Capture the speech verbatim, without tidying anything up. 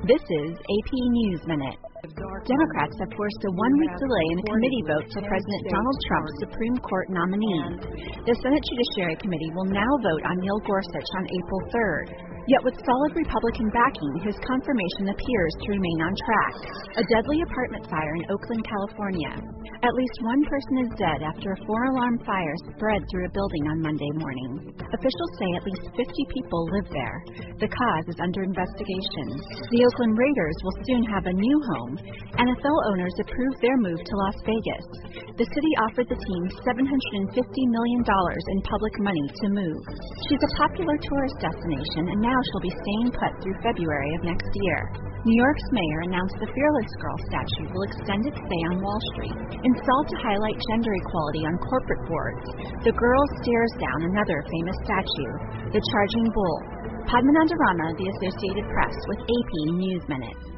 This is A P News Minute. Democrats have forced a one-week delay in a committee vote for President Donald Trump's Supreme Court nominee. The Senate Judiciary Committee will now vote on Neil Gorsuch on April third. Yet with solid Republican backing, his confirmation appears to remain on track. A deadly apartment fire in Oakland, California. At least one person is dead after a four-alarm fire spread through a building on Monday morning. Officials say at least fifty people live there. The cause is under investigation. The Oakland Raiders will soon have a new home. N F L owners approved their move to Las Vegas. The city offered the team seven hundred fifty million dollars in public money to move. She's a popular tourist destination, and now she'll be staying put through February of next year. New York's mayor announced the Fearless Girl statue will extend its stay on Wall Street. Installed to highlight gender equality on corporate boards, the girl stares down another famous statue, the Charging Bull. Padmanabhan Rama, The Associated Press, with A P News Minute.